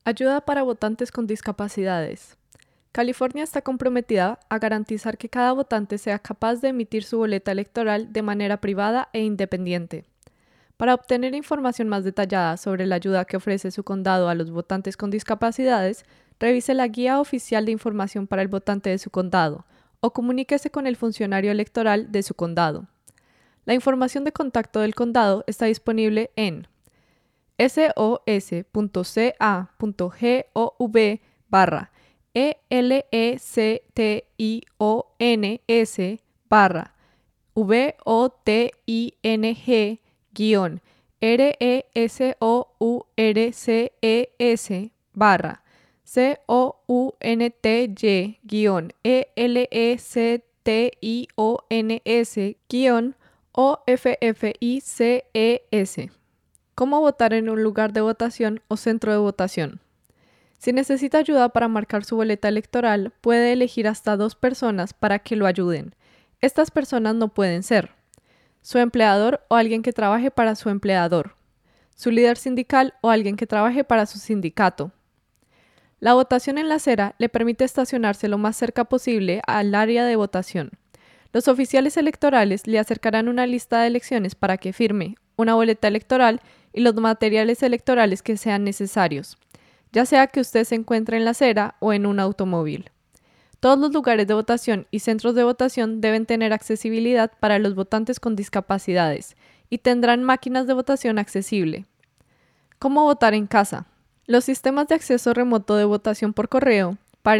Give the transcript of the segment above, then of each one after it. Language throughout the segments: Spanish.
Ayuda para votantes con discapacidades. California está comprometida a garantizar que cada votante sea capaz de emitir su boleta electoral de manera privada e independiente. Para obtener información más detallada sobre la ayuda que ofrece su condado a los votantes con discapacidades, revise la Guía Oficial de Información para el Votante de su condado o comuníquese con el funcionario electoral de su condado. La información de contacto del condado está disponible en sos.constance.org/resolutions/OFFICES. ¿Cómo votar en un lugar de votación o centro de votación? Si necesita ayuda para marcar su boleta electoral, puede elegir hasta 2 personas para que lo ayuden. Estas personas no pueden ser su empleador o alguien que trabaje para su empleador, su líder sindical o alguien que trabaje para su sindicato. La votación en la acera le permite estacionarse lo más cerca posible al área de votación. Los oficiales electorales le acercarán una lista de elecciones para que firme, una boleta electoral y los materiales electorales que sean necesarios, ya sea que usted se encuentre en la acera o en un automóvil. Todos los lugares de votación y centros de votación deben tener accesibilidad para los votantes con discapacidades y tendrán máquinas de votación accesible. ¿Cómo votar en casa? Los sistemas de acceso remoto de votación por correo,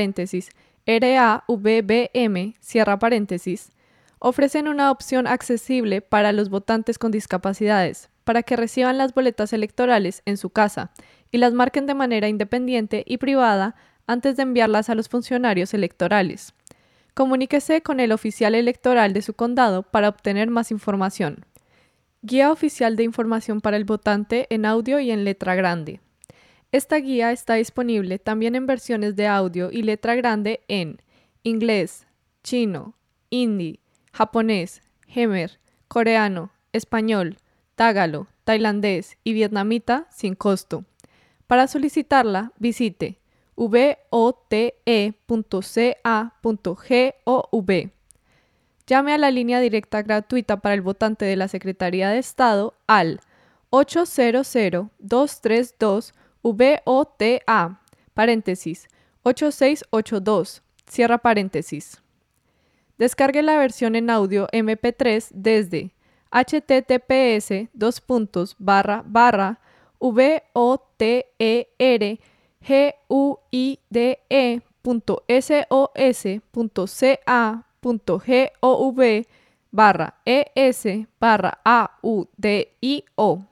RAVBM, ofrecen una opción accesible para los votantes con discapacidades, para que reciban las boletas electorales en su casa y las marquen de manera independiente y privada antes de enviarlas a los funcionarios electorales. Comuníquese con el oficial electoral de su condado para obtener más información. Guía Oficial de Información para el Votante en audio y en letra grande. Esta guía está disponible también en versiones de audio y letra grande en inglés, chino, hindi, japonés, jemer, coreano, español, tágalo, tailandés y vietnamita sin costo. Para solicitarla, visite vote.ca.gov. Llame a la línea directa gratuita para el votante de la Secretaría de Estado al 800-232-VOTA, paréntesis, 8682, cierra paréntesis. Descargue la versión en audio MP3 desde https://voteguide.sos.ca.gov/es/audio.